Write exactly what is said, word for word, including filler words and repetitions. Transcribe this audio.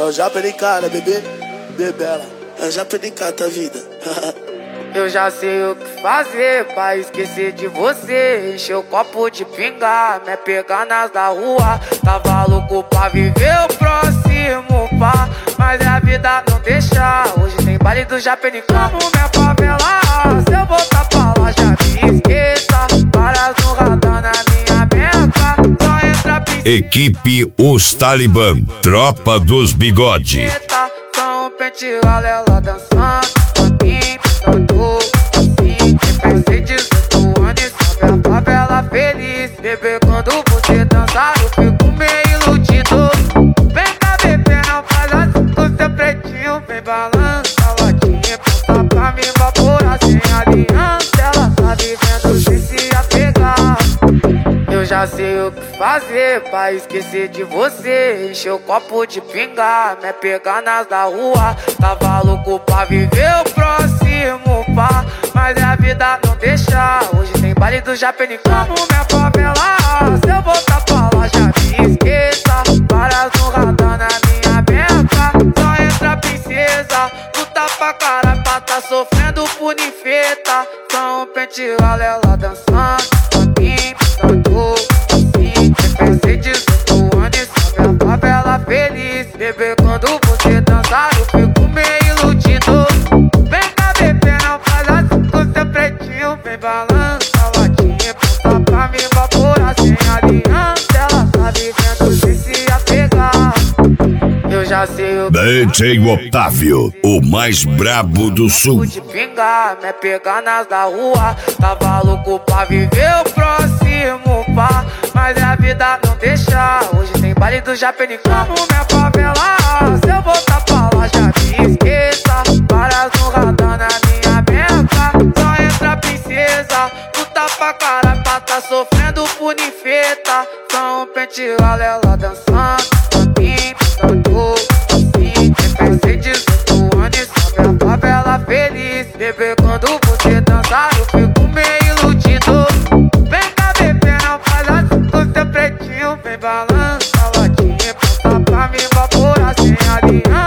Eu já perdi cara, bebê, bebela. Eu já perdi cara, tua vida. Eu já sei o que fazer pra esquecer de você. Encher o copo de pinga, me pegar nas da rua. Tava louco pra viver o próximo pá, mas a vida não deixa. Hoje tem baile do Japenicano, minha favela. Se eu voltar pra lá já me esqueça. Várias no radar na minha beca. Só entra princesa. Equipe Os Talibã, Tropa dos Bigode. São um pente ela dançando. Tanto assim, pensei dezoito anos e sabe a favela feliz. Bebê, quando você dançar eu fico meio iludido. Vem cá, bebê, não faz assim com seu pretinho. Vem balança a latinha, passa pra me evaporar sem aliança. Ela tá vivendo sem se apegar. Eu já sei o que fazer pra esquecer de você. Encher o copo de pinga, me pegar nas da rua. Tava louco pra viver o próximo pá, mas a vida não deixa. Hoje tem baile do Japenicano, minha favela. Se eu voltar pra lá já me esqueça. Várias no radar na minha beca. Só entra princesa, luta pra cara pra tá sofrendo por ninfeta. São um pente ela dançando. Tanto assim, pensei dezoito anos e sabe a favela feliz. Bebê, quando você dançar eu fico meio iludido. Vem cá, bebê, não faz assim com seu pretinho. Vem balança a latinha, passa pra me evaporar sem aliança. Ela tá vivendo sem se apegar. Eu já sei o D J Otávio, o mais brabo do sul. De pingar, me pegar nas da rua. Tava louco pra viver o próximo pá, mas a vida não deixa. Hoje tem baile do Japenicano, minha favela. Se eu voltar pra lá já me esqueça. Várias no radar na minha beca. Só entra princesa, luta pra cara pra tá sofrendo por ninfeta. São um pente ela dançando. Tanto assim, pensei dezoito anos e sabe a favela feliz. Bebê, quando você dançar eu fico meio iludido. Vem cá, bebê, não faz assim com seu pretinho. Vem balança a latinha, passa pra me evaporar sem aliança.